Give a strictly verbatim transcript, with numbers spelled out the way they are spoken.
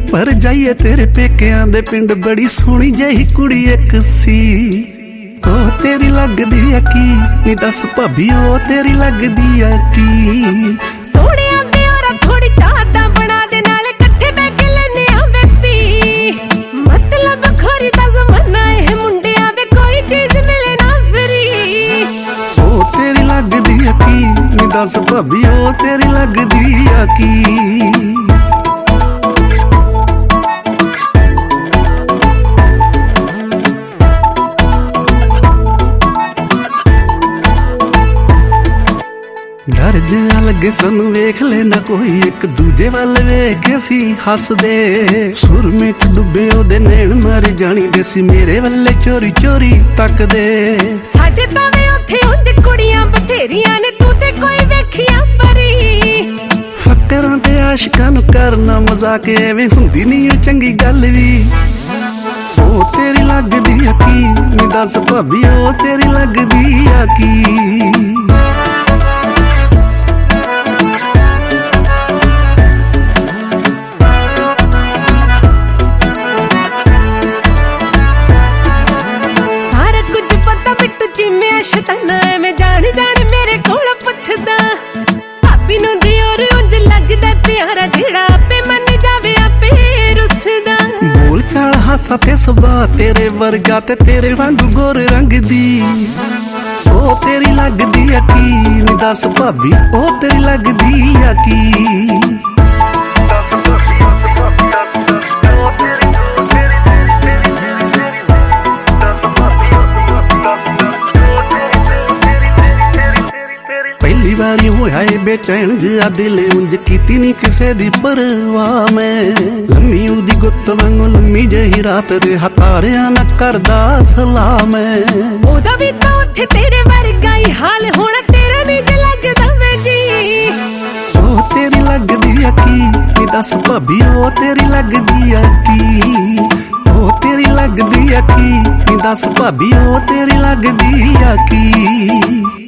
पर जाइए तेरे पेकियां दे पिंड बड़ी सोहनी जही कुड़ी एक सी। ओ तेरी लगदी आ की नी दस भाभी ओ तेरी लगदी आ की। सोहणिया दी औरा थोड़ी चाहता बना दे नाले इकट्ठे बैठ के लेने आवे पी। मतलब खोरी दा ज़माना है मुंडिया वे कोई चीज मिले ना फ्री। ओ तेरी लगदी आ की नी दस भाभी ओ तेरी लगदी आ की। डर जिहा लगे सानू वेख लेना कोई एक दूजे वाल वेख के सी हसदे। सुर में डुबे ओदे नैन मारी जानी दे सी मेरे वल्ले चोरी चोरी तकदे। साडे तावे उत्थे उंज कुड़ियां बथेरियां ने तू ते कोई वेखियां परी। फकरां ते आशिकां नू करना मजाक एवें हुंदी नहीं चंगी गल वी। ओ तेरी लगदी आ की नी दस भाभी ओ तेरी लगदी आ की। शताना मैं जान जान मेरे कोल पुछदा भाभी नूं दी और उंज लगदा प्यारा जेड़ा आपे मन जावे आपे रुसदा। बोल चाल हासा ते सुभा तेरे वर्गा ते तेरे वांगू गोर रंग दी। ओ तेरी लगदी आ की नी दस भाभी ओ तेरी लगदी आ की। पहली बारी होया ए बेचैन जिहा दिल उंज कीती नी किसे दी परवाह मैं। लम्मी उदी गुत्त वांगू लम्मी जही रात रिहा तारियां ना करदा सलाह मैं। ओदा भी तां उत्थे तेरे वर्गा ही हाल होना तेरा नी ते लगदा वे जी। ओ तेरी लगदी आ की नी दस भाभी ओ तेरी लगदी आ की। ओ तेरी लगदी आ की नी दस भाभी ओ तेरी लगदी आ की।